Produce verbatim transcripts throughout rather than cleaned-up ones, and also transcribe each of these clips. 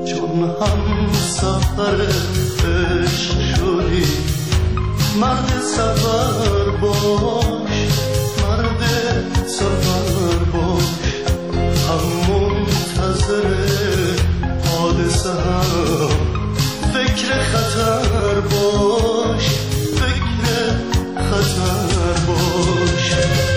چون هم سفر عشق شدی. مرد سفر باش، مرد سفر باش، هم منتظر حادثه هم. فکر خطر باش، فکر خطر باش.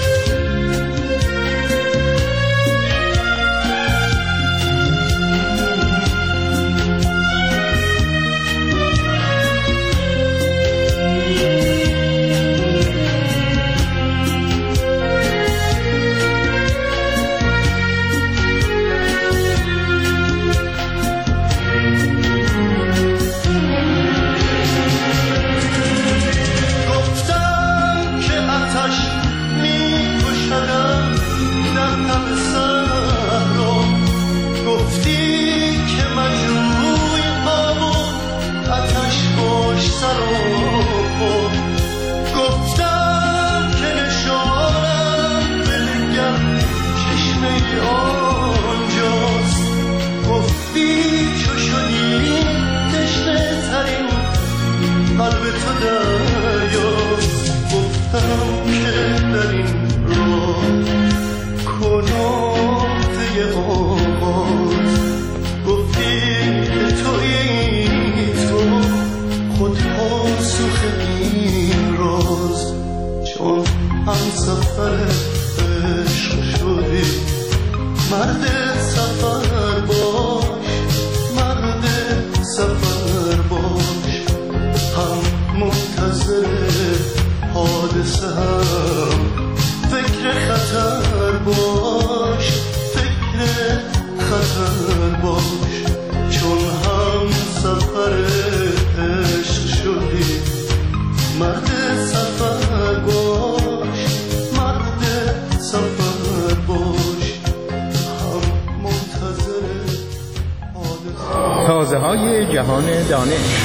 تازه‌های جهان دانش.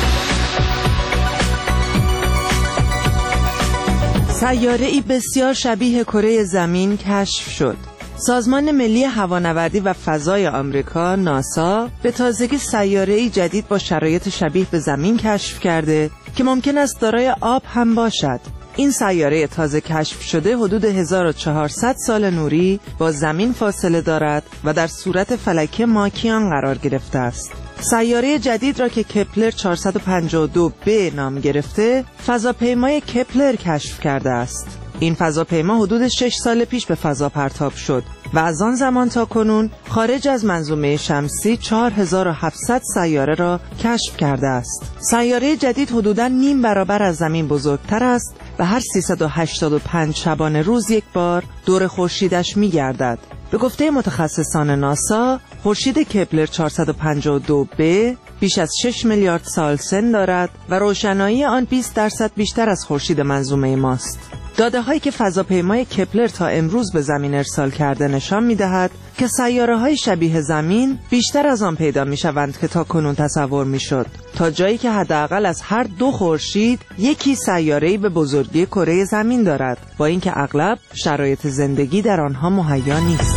سیاره‌ای بسیار شبیه کره زمین کشف شد. سازمان ملی هوانوردی و فضای آمریکا ناسا به تازگی سیاره‌ای جدید با شرایط شبیه به زمین کشف کرده که ممکن است دارای آب هم باشد. این سیاره تازه کشف شده حدود هزار و چهارصد سال نوری با زمین فاصله دارد و در صورت فلک ماکیان قرار گرفته است. سیاره جدید را که کپلر چهارصد و پنجاه و دو بی نام گرفته، فضاپیمای کپلر کشف کرده است. این فضاپیما حدود شش سال پیش به فضا پرتاب شد و از آن زمان تا کنون خارج از منظومه شمسی چهار هزار و هفتصد سیاره را کشف کرده است. سیاره جدید حدوداً نیم برابر از زمین بزرگتر است و هر سیصد و هشتاد و پنج شبانه روز یک بار دور خورشیدش می‌گردد. به گفته متخصصان ناسا، خورشید کپلر چهارصد و پنجاه و دو بی بیش از شش میلیارد سال سن دارد و روشنایی آن بیست درصد بیشتر از خورشید منظومه ماست. داده‌هایی که فضاپیمای کپلر تا امروز به زمین ارسال کرده نشان می‌دهد که سیاره‌های شبیه زمین بیشتر از آن پیدا می‌شوند که تا کنون تصور می‌شد، تا جایی که حداقل از هر دو خورشید یکی سیاره‌ای به بزرگی کره زمین دارد، با اینکه اغلب شرایط زندگی در آنها مهیا نیست.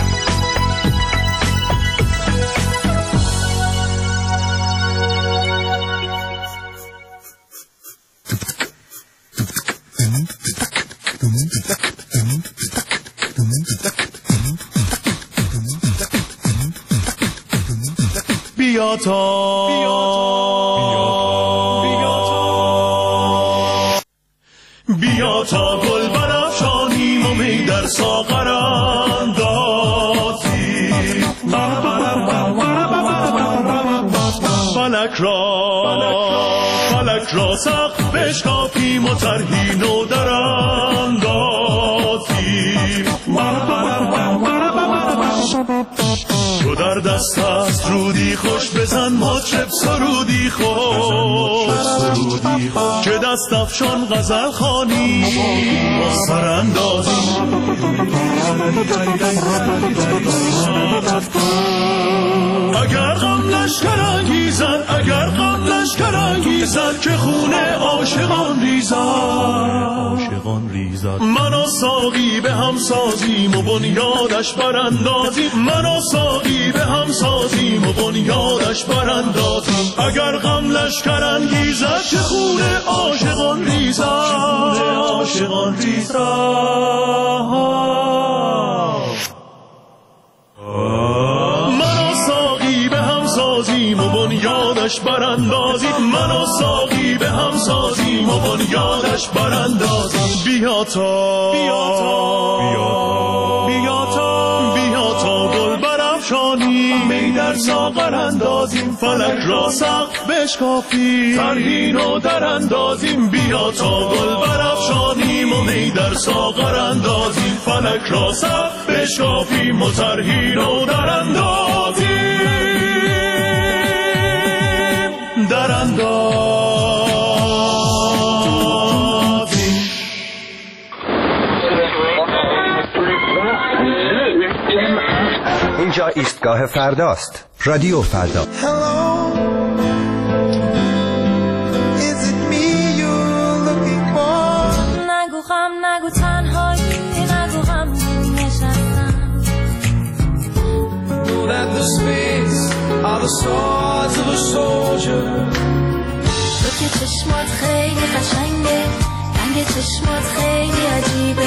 بیا تا بیا تا گل برافشانیم و می در ساغر اندازیم، فلک را فلک را سقف بشکافیم و طرحی نو در اندازیم. تو در دست است رودی خوش بزن مطرب سرودی خوش، که دست افشان غزل خوانی با سراندازی. اگر غم لشکر انگیزن اگر غم لشکر انگیزن که خون عاشقان ریزد عاشقان ریزد. من و ساقی به هم سازیم و بنیادش براندازیم، من و ساقی به هم سازیم و بنیاد یادش براندازیم. اگر غم لشکر انگیزد که خون عاشقان ریزد، خون عاشقان ریزد. من و ساقی به هم سازیم و بنیادش براندازیم. من و ساقی به هم سازیم و بنیادش براندازیم. بیا تا بیا تا بیا تا بیا تا گل برافشانیم، می در ساغر اندازیم. فلک را سقف بشکافیم، ترهین و در اندازیم. بیا تا گل برافشانیم و می در ساغر اندازیم. فلک را سقف بشکافیم و ترهین و در اندازیم. در اندازیم. اینجا ایستگاه فرداست. رادیو فردا. نگو غم نگو تنهایی، نگو غم نشستم. Know that the spades are the swords of a soldier. تو که چشمات خیلی قشنگه، رنگ چشمات خیلی عجیبه.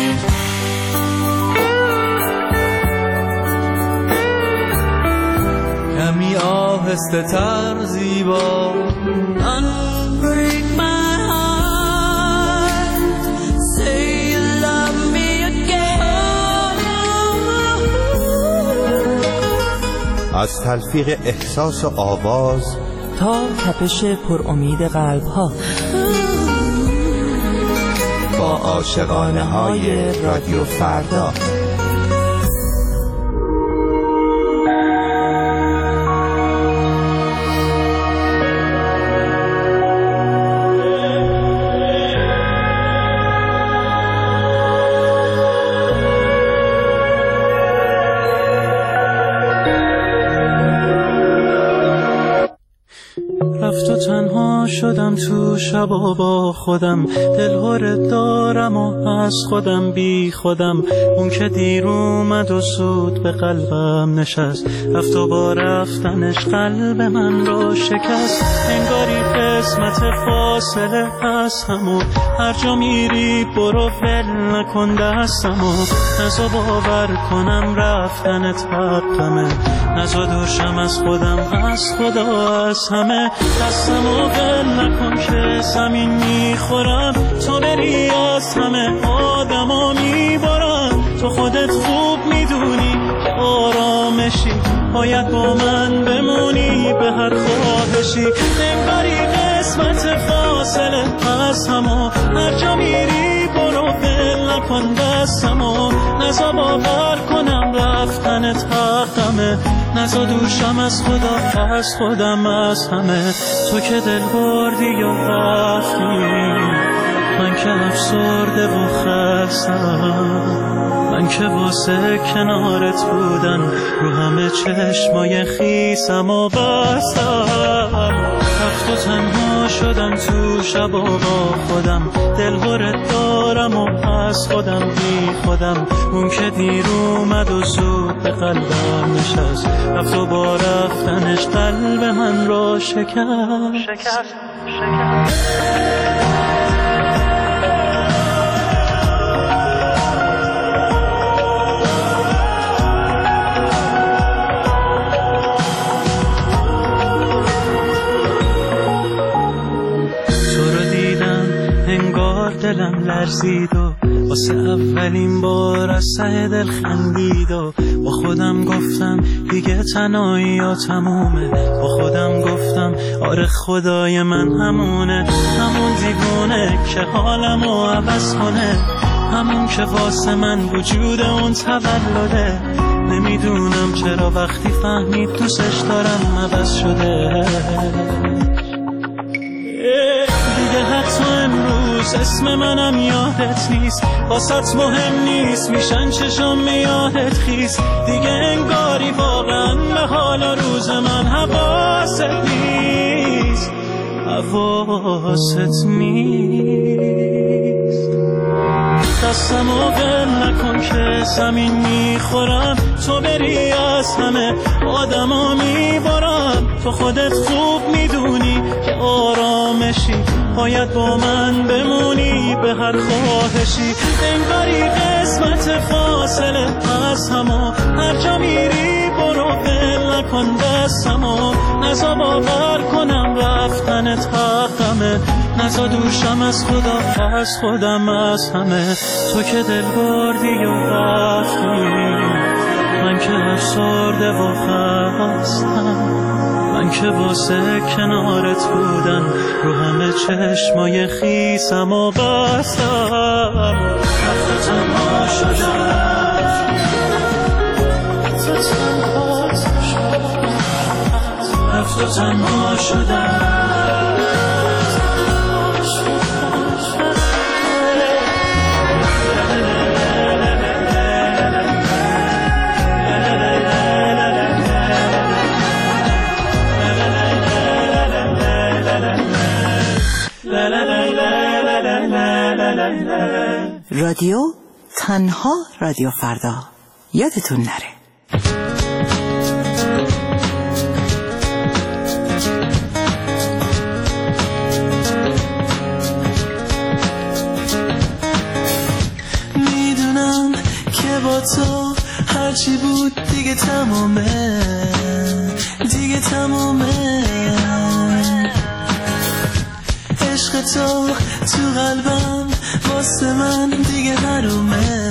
کمی آهسته تر زیبا. Unbreak my heart, say you love me again. از تلفیق احساس و آواز تا تپش پر امید قلب ها، با عاشقانه های رادیو فردا. رفت و تنها شدم تو شبا با خودم، دلهوره دارم و از خودم بی خودم. اون که دیر اومد و سود به قلبم نشست، رفت و با رفتنش قلب من رو شکست. انگاری قسمت فاصله هستم و هر جا میری برو ول نکن دستمو. نزا باور کنم رفتنت حقمه، نزا دوشم از خودم از خدا از همه. دستمو ول نکن که زمین میخورم، تو بری از همه آدما میبارم. تو خودت خوب میدونی که آرامشی، باید با من بمونی به هر خواهشی. انگاری قسمت فاصله از همو، هر جا میری برو ول نکن دستمو. نزا باور کنم رفتنت حقمه، نزا دوشم از خدا از خودم از همه. تو که دل بردی و رفتی، من که افسرده و خستم. من که واسه کنارت بودن رو همه چشمای خیسم و بستم. رفت و تنها شدم تو شبا با خودم، دلهوره دارم و از خودم بی خودم. اون که دیر اومد و زود به قلبم نشست، رفت و با رفتنش قلب من رو شکست شکست شکست. دلم لرزید و واسه اولین بار از ته دل خندید و با خودم گفتم دیگه تنهایی یا تمومه. با خودم گفتم آره خدای من همونه، همون دیوونه که حالمو عوض کنه، همون که واسه من وجود اون تولده. نمیدونم چرا وقتی فهمید دوستش دارم عوض شده. دیگه حتی امروز اسم منم یادت نیست، واسط مهم نیست میشن چشم یادت خیز. دیگه انگاری واقعا به حال روز من حواست نیست، حواست نیست. دستم و ول نکن که زمین میخورم، تو بری از همه آدما میبارم. تو خودت خوب میدونی که آرامشی، باید با من بمونی به هر خواهشی. انگاری قسمت فاصله از همه، هر جا میری برو ول نکن دستمو. نزا باور کنم رفتنت حقمه، نزا دوشم از خدا از خودم از همه. تو که دل بردی و رفتی، من که افسرده و خستم، من که واسه کنارت بودن رو همه چشمای خیسم و بستم. رفت تنها شدم، رفت و تنها شدم. رادیو تنها رادیو فردا، یادتون نره. میدونم که با تو هرچی بود دیگه تمومه، دیگه تمومه. عشق تو تو قلبم واسه من دیگه حرومه،